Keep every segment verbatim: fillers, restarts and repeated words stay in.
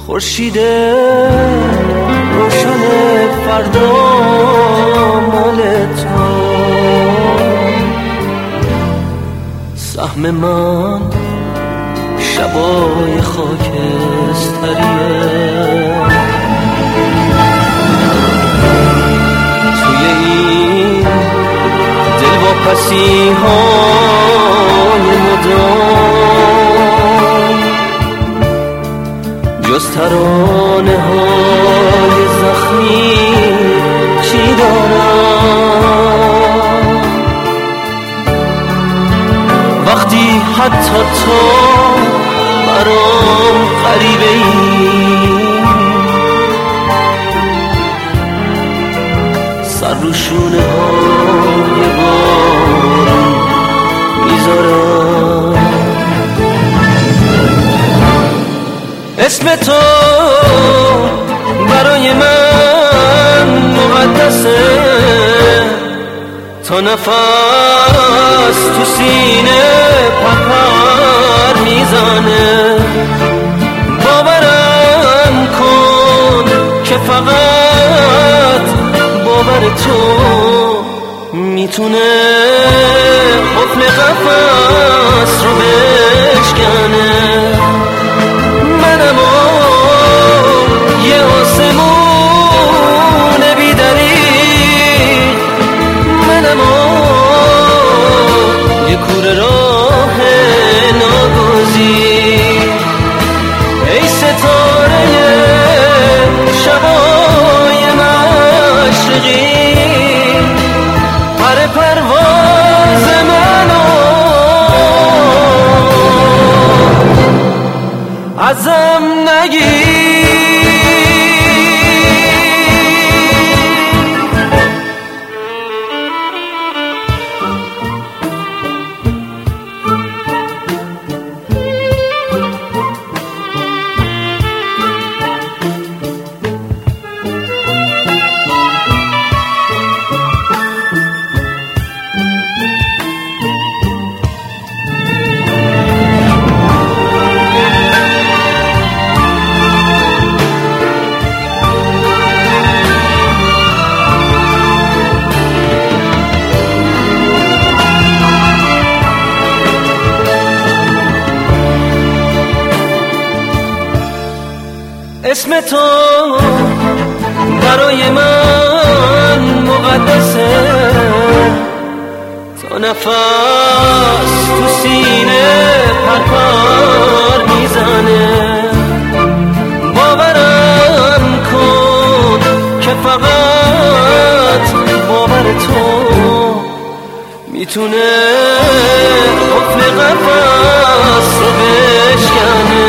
خورشید روشن فردا مال تو، سهم من شبای خاکستریه. توی این دلواپسی های مدام جز ترانه های زخمی چی دارم؟ وقتی حتی تو برام غریبه ای، سر رو شونه های بارون میذارم. اسم تو برای من مقدسه، تا نفس تو سینه پرپر میزنه. باورم کن که فقط باور تو میتونه قفل قفس رو بشکنه. منم یه آسمون بی‌دلیل، منم یه کوره راه ناگزیر. ای ستاره شبای مشرقی، پر پرواز منو ازم نگیر. اسم تو برای من مقدسه، تا نفس تو سینه پرپر میزنه. باورم کن که فقط باور تو میتونه قفل قفس رو بشکنه.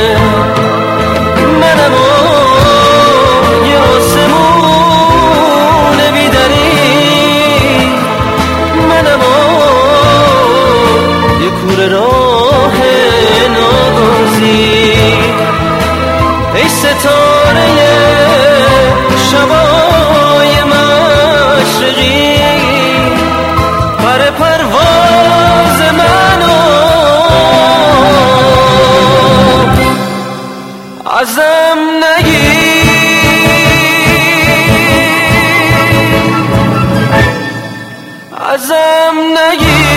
منم یه آسمون بی‌دلیل، منم یه کوره راه ناگزیر. ای ستاره شبای مشرقی، پر پرواز منو ازم نگیر، ازم نگیر.